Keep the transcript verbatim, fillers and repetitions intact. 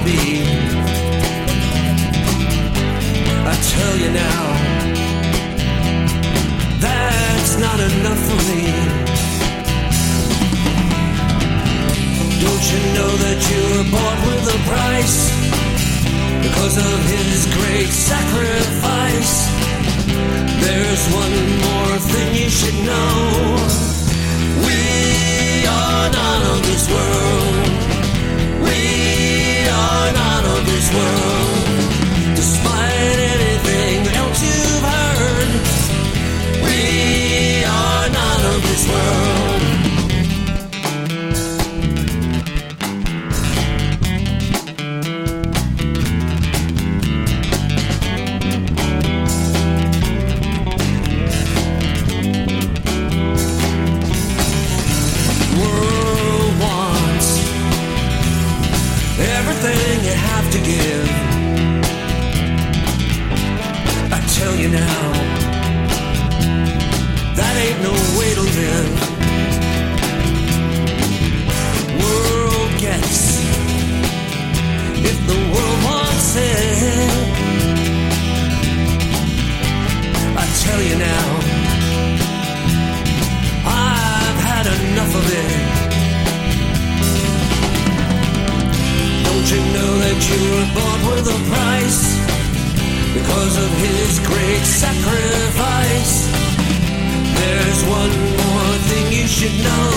be. I tell you now, that's not enough for me. Don't you know that you were bought with a price because of his great sacrifice? There's one more thing you should know. We are not of this world. We are not of this world. Despite anything else you've heard, we are not of this world. World wants everything you have to give. I tell you now, that ain't no way to live. World gets if the world wants it. I tell you now, I've had enough of it. Don't you know that you were bought with a price because of his great sacrifice? There's one more thing you should know.